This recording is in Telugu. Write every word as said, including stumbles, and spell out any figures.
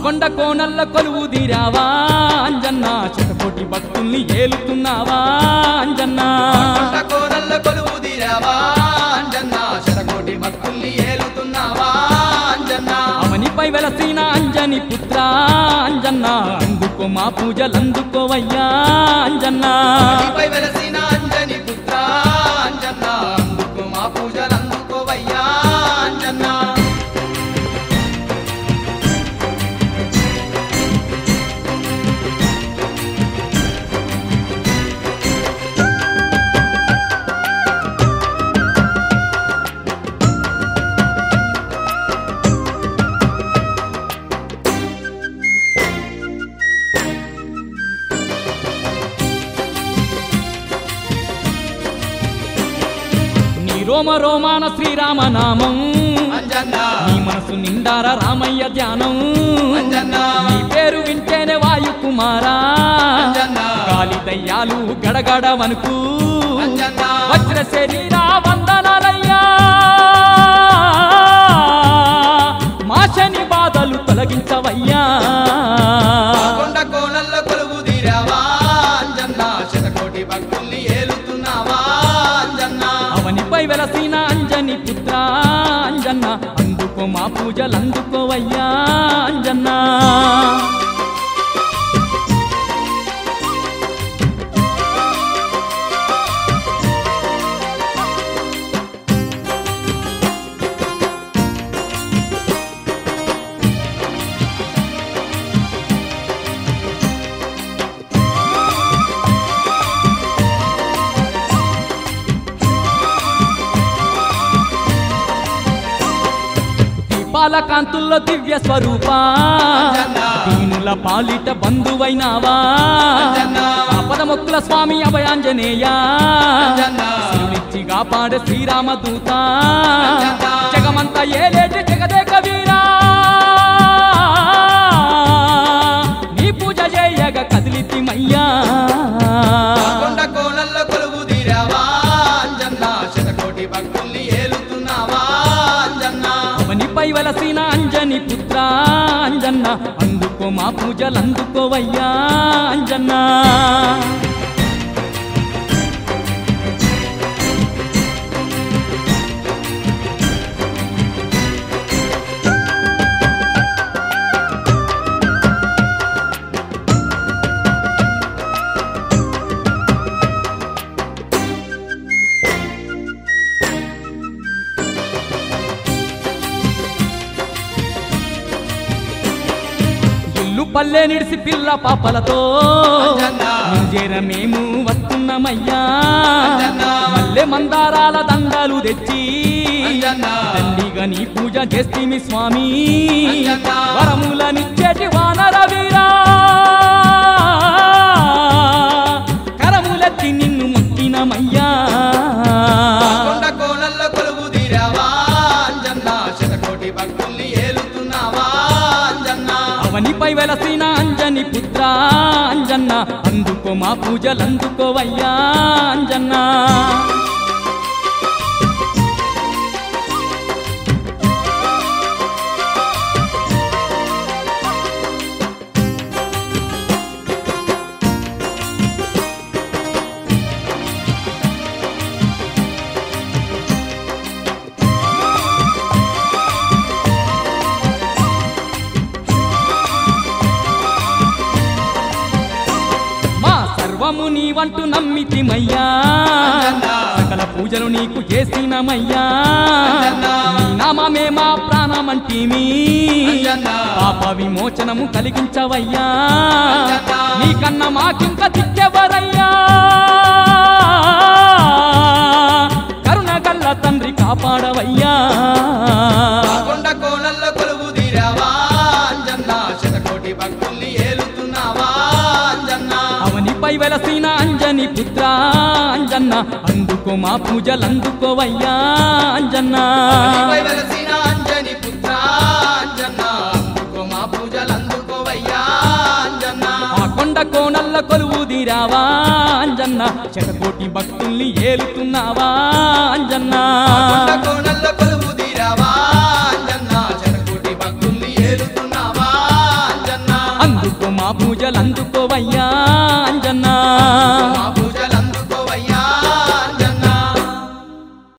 కొండ కోనల్ల కొలువు తీరావా అంజన్న శతకోటి భక్తుల్ని ఏలుతున్నావా అంజన్న కొండ కోనల్ల కొలువు తీరావా అంజన్న శతకోటి భక్తుల్ని ఏలుతున్నావా అంజన్న అవనిపై వెలసిన అంజని పుత్ర అంజన్న అందుకో మా పూజలందుకోవయ్యా అంజన్న అవనిపై వెలసిన అంజని పుత్ర అంజన్న అందుకో మా పూజలందుకోవయ్యా అంజన్న రోమ రోమాన శ్రీరామనామం అంజన్న నీ మనసు నిండార రామయ్య ధ్యానం అంజన్న నీ పేరు వింటేనే వాయు కుమారా అంజన్న గాలి దయ్యాలు గడగడ వనుకు అంజన్న వజ్ర శరీరా వందనాలయ్యా మా శని బాధలు తొలగించవయ్యా కొండ కోనల్ల కొలువు తీరావా అంజన్న శతకోటి భక్తుల్ని ఏలుతున్నావా అంజన్న అవనిపై వెలసిన అంజని పుత్ర అంజన్న అందుకో మా పూజలందుకోవయ్యా అంజన్న పాలకాంతుల్లో దివ్య స్వరూప దీనుల పాలిట బంధువైనావా ఆపద మొక్కుల స్వామి అభయాంజనేయ శివునిచ్చి కాపాడే శ్రీరామదూత జగమంతా ఏలేటి జగదేక వీరా నీ పూజ చేయగ కదిలితిమయ్యా కొండ కోనల్ల కొలువు తీరావా అంజన్న శతకోటి భక్తుల్ని ఏలుతున్నావా అంజన్న అవనిపై వలసిన అంజని పుత్ర అంజన్న అందుకో మా పూజలందుకోవయ్యా అంజన్న పల్లె నిడిసి పిల్ల పాపలతో చేర మేము వస్తున్నామయ్యా మల్లె మందారాల దండాలు తెచ్చి దండిగా నీ పూజ చేస్తేమి స్వామి వరములనిచ్చేటి వానర వీరా కరములెత్తి నిన్ను మొక్కినమయ్యా కొండ కోనల్ల కొలువు తీరావా అంజన్న శతకోటి భక్తుల్ని ఏలుతున్నావా అంజన్న అవనిపై వెలసిన అంజని పుత్ర అంజన్న అందుకో మా పూజలందుకోవయ్యా అంజన్న సర్వము నీవంటూ నమ్మితిమయ్యా సకల పూజలు నీకు చేసినమయ్యా నీ నామమే మా ప్రాణమంటిమి పాప విమోచనము కలిగించవయ్యా నీకన్నా మాకింక దిక్కెవరయ్యా కరుణగల్ల తండ్రి కాపాడవయ్యా కొండ కోనల్ల కొలువు తీరావా అంజన్న శతకోటి భక్తుల్ని ఏలుతున్నావా అంజన్న అవనిపై వెలసిన అంజని పుత్ర అంజన్న అందుకో మా పూజలందుకోవయ్యా అంజన్న అవనిపై వెలసిన అంజని పుత్ర అంజన్న అందుకో మా పూజలందుకోవయ్యా అంజన్న ఆ కొండ కోనల్ల కొలువు తీరావా అంజన్న శతకోటి భక్తుల్ని ఏలుతున్నావా అంజన్న కొండ కోనల్ల కొలువు తీరావా అంజన్న శతకోటి భక్తుల్ని ఏలుతున్నావా అందుకోవయ్యా